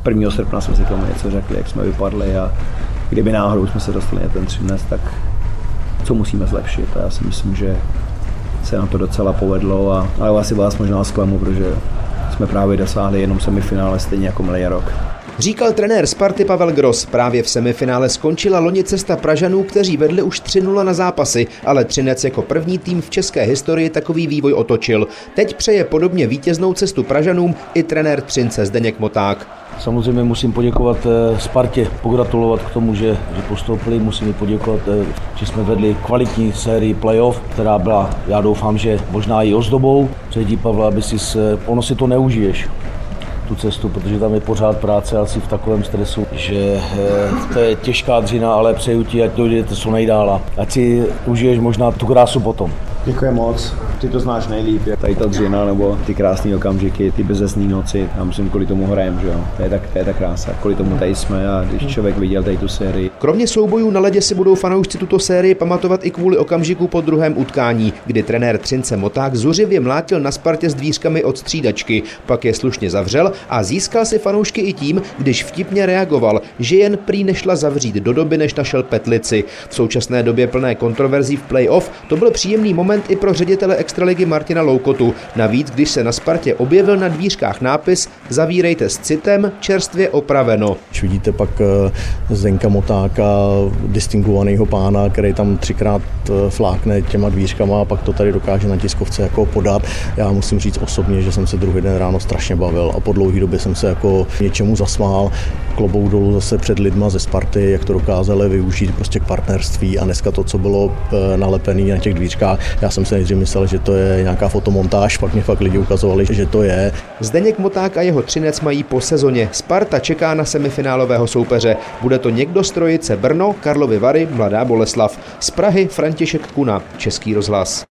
1. srpna jsme si tomu něco řekli, jak jsme vypadli a kdyby náhodou jsme se dostali na ten 13, tak co musíme zlepšit. A já si myslím, že se nám to docela povedlo, ale asi vás možná zklamu, protože jsme právě dosáhli jenom semifinále stejně jako minulý rok. Říkal trenér Sparty Pavel Gross. Právě v semifinále skončila loni cesta Pražanů, kteří vedli už 3-0 na zápasy, ale Třinec jako první tým v české historii takový vývoj otočil. Teď přeje podobně vítěznou cestu Pražanům i trenér Třince Zdeněk Moták. Samozřejmě musím poděkovat Spartě, pogratulovat k tomu, že postoupili, musím poděkovat, že jsme vedli kvalitní sérii playoff, která byla, já doufám, že možná i ozdobou. Předí Pavla, aby ono si to neužiješ, tu cestu, protože tam je pořád práce, asi v takovém stresu, že to je těžká dřina, ale přeju ti, ať dojdete co nejdál, ať si užiješ možná tu krásu potom. Děkuji moc, ty to znáš nejlíp, tady ta dřina nebo ty krásné okamžiky, ty bezesné noci, já myslím, kvůli tomu hrajem, že jo, to je ta krása, kvůli tomu tady jsme a když člověk viděl tady tu sérii. Kromě soubojů na ledě si budou fanoušci tuto sérii pamatovat i kvůli okamžiku po druhém utkání, kdy trenér Třince Moták zuřivě mlátil na Spartě s dvířkami od střídačky, pak je slušně zavřel a získal si fanoušky i tím, když vtipně reagoval, že jen prý nešla zavřít do doby, než našel petlici. V současné době plné kontroverzí v playoff to byl příjemný moment i pro ředitele extraligy Martina Loukotu. Navíc, když se na Spartě objevil na dvířkách nápis "Zavírejte s citem, čerstvě opraveno". Když vidíte pak Zdenka Motáka, distingovaného pána, který tam 3krát flákne těma dvířkama a pak to tady dokáže na tiskovce jako podat. Já musím říct osobně, že jsem se druhý den ráno strašně bavil a po dlouhé době jsem se jako něčemu zasmál. Klobouk dolů zase před lidma ze Sparty, jak to dokázali využít prostě k partnerství a dneska to, co bylo nalepené na těch dvířkách, já jsem se nejdřív myslel, že to je nějaká fotomontáž, pak mě fakt lidi ukazovali, že to je. Zdeněk Moták a jeho Třinec mají po sezóně. Sparta čeká na semifinálového soupeře. Bude to někdo z trojice Brno, Karlovy Vary, Mladá Boleslav. Z Prahy František Kuna, Český rozhlas.